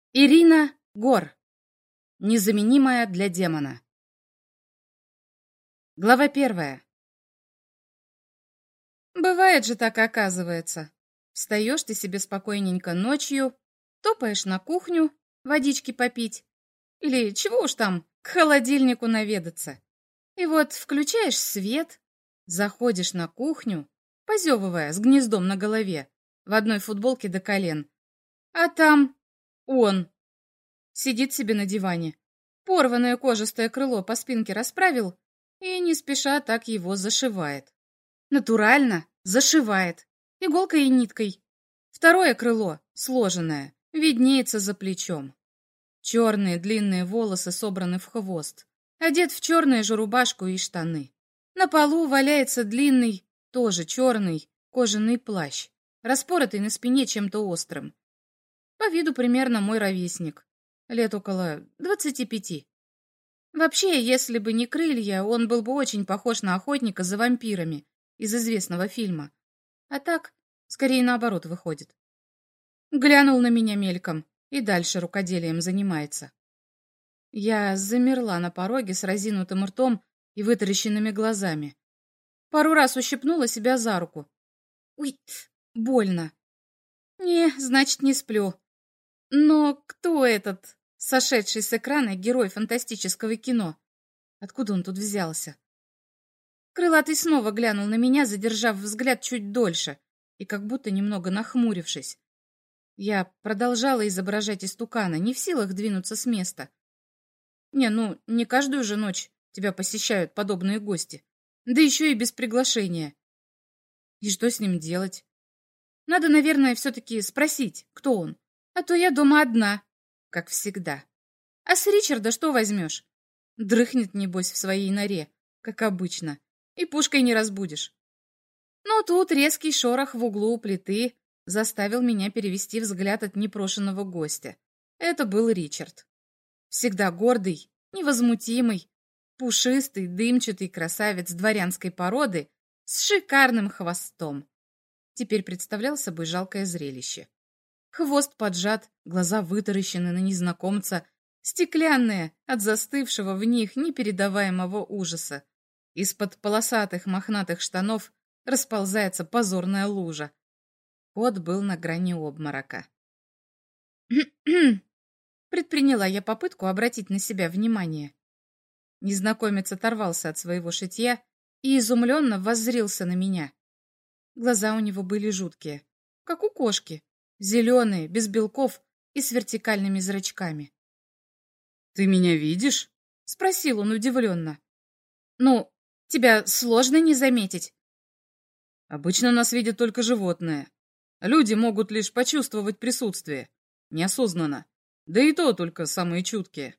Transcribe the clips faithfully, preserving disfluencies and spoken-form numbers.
Ирина Гор. Незаменимая для демона. Глава первая. Бывает же так, оказывается. Встаешь ты себе спокойненько ночью, топаешь на кухню, водички попить, или чего уж там, к холодильнику наведаться. И вот включаешь свет, заходишь на кухню, позевывая с гнездом на голове, в одной футболке до колен, а там он. Сидит себе на диване, порванное кожистое крыло по спинке расправил и не спеша так его зашивает. Натурально зашивает, иголкой и ниткой. Второе крыло, сложенное, виднеется за плечом. Черные длинные волосы собраны в хвост, одет в черную же рубашку и штаны. На полу валяется длинный, тоже черный, кожаный плащ, распоротый на спине чем-то острым. По виду примерно мой ровесник. Лет около двадцати пяти. Вообще, если бы не крылья, он был бы очень похож на охотника за вампирами из известного фильма. А так, скорее наоборот выходит. Глянул на меня мельком и дальше рукоделием занимается. Я замерла на пороге с разинутым ртом и вытаращенными глазами. Пару раз ущипнула себя за руку. Уй, больно. Не, значит, не сплю. Но кто этот, сошедший с экрана герой фантастического кино? Откуда он тут взялся? Крылатый снова глянул на меня, задержав взгляд чуть дольше и как будто немного нахмурившись. Я продолжала изображать истукана, не в силах двинуться с места. Не, ну, не каждую же ночь тебя посещают подобные гости, да еще и без приглашения. И что с ним делать? Надо, наверное, все-таки спросить, кто он. А то я дома одна, как всегда. А с Ричарда что возьмешь? Дрыхнет, небось, в своей норе, как обычно, и пушкой не разбудишь. Но тут резкий шорох в углу у плиты заставил меня перевести взгляд от непрошенного гостя. Это был Ричард. Всегда гордый, невозмутимый, пушистый, дымчатый красавец дворянской породы с шикарным хвостом. Теперь представлял собой жалкое зрелище. Хвост поджат, глаза вытаращены на незнакомца, стеклянные от застывшего в них непередаваемого ужаса. Из-под полосатых мохнатых штанов расползается позорная лужа. Кот был на грани обморока. Предприняла я попытку обратить на себя внимание. Незнакомец оторвался от своего шитья и изумленно воззрился на меня. Глаза у него были жуткие, как у кошки. Зеленые, без белков и с вертикальными зрачками. «Ты меня видишь?» — спросил он удивленно. «Ну, тебя сложно не заметить?» «Обычно нас видят только животные. Люди могут лишь почувствовать присутствие, неосознанно, да и то только самые чуткие».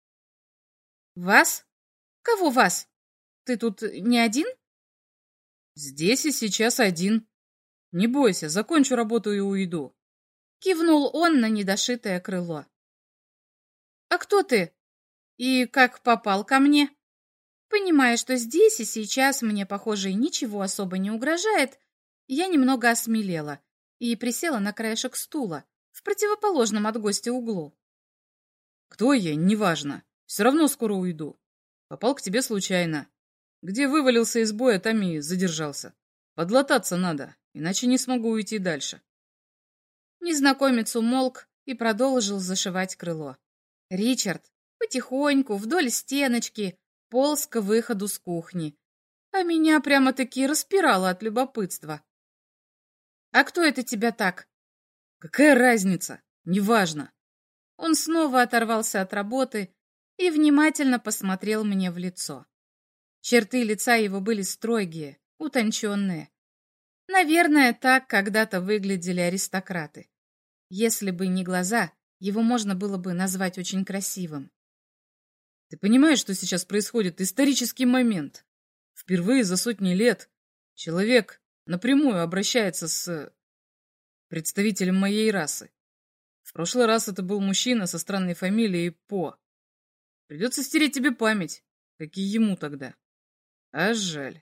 «Вас? Кого вас? Ты тут не один?» «Здесь и сейчас один. Не бойся, закончу работу и уйду». Кивнул он на недошитое крыло. «А кто ты? И как попал ко мне?» Понимая, что здесь и сейчас мне, похоже, ничего особо не угрожает, я немного осмелела и присела на краешек стула, в противоположном от гостя углу. «Кто я, неважно. Все равно скоро уйду. Попал к тебе случайно. Где вывалился из боя, там и задержался. Подлататься надо, иначе не смогу уйти дальше». Незнакомец умолк и продолжил зашивать крыло. Ричард потихоньку вдоль стеночки полз к выходу с кухни, а меня прямо-таки распирало от любопытства. «А кто это тебя так?» «Какая разница? Неважно». Он снова оторвался от работы и внимательно посмотрел мне в лицо. Черты лица его были строгие, утонченные. Наверное, так когда-то выглядели аристократы. Если бы не глаза, его можно было бы назвать очень красивым. Ты понимаешь, что сейчас происходит? Исторический момент. Впервые за сотни лет человек напрямую обращается с представителем моей расы. В прошлый раз это был мужчина со странной фамилией По. Придется стереть тебе память, как и ему тогда. А жаль.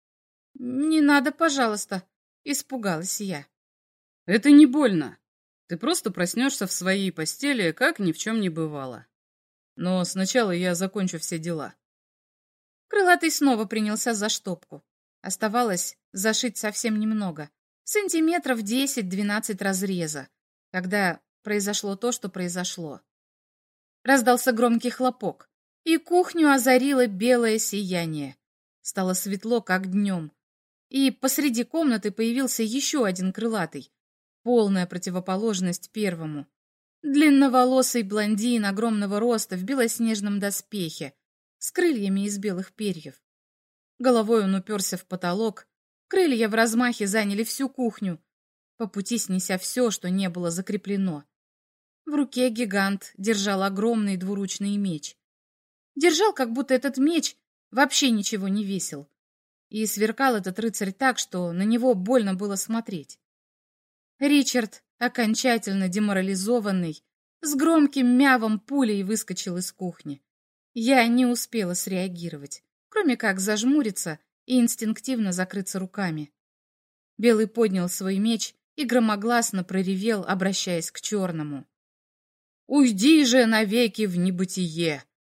«Не надо, пожалуйста», — испугалась я. «Это не больно. Ты просто проснешься в своей постели, как ни в чем не бывало. Но сначала я закончу все дела. Крылатый снова принялся за штопку. Оставалось зашить совсем немного. Сантиметров десять-двенадцать разреза, когда произошло то, что произошло. Раздался громкий хлопок, и кухню озарило белое сияние. Стало светло, как днем. И посреди комнаты появился еще один крылатый, полная противоположность первому. Длинноволосый блондин огромного роста в белоснежном доспехе, с крыльями из белых перьев. Головой он уперся в потолок, крылья в размахе заняли всю кухню, по пути снеся все, что не было закреплено. В руке гигант держал огромный двуручный меч. Держал, как будто этот меч вообще ничего не весил. И сверкал этот рыцарь так, что на него больно было смотреть. Ричард, окончательно деморализованный, с громким мявом пулей выскочил из кухни. Я не успела среагировать, кроме как зажмуриться и инстинктивно закрыться руками. Белый поднял свой меч и громогласно проревел, обращаясь к черному. «Уйди же навеки в небытие!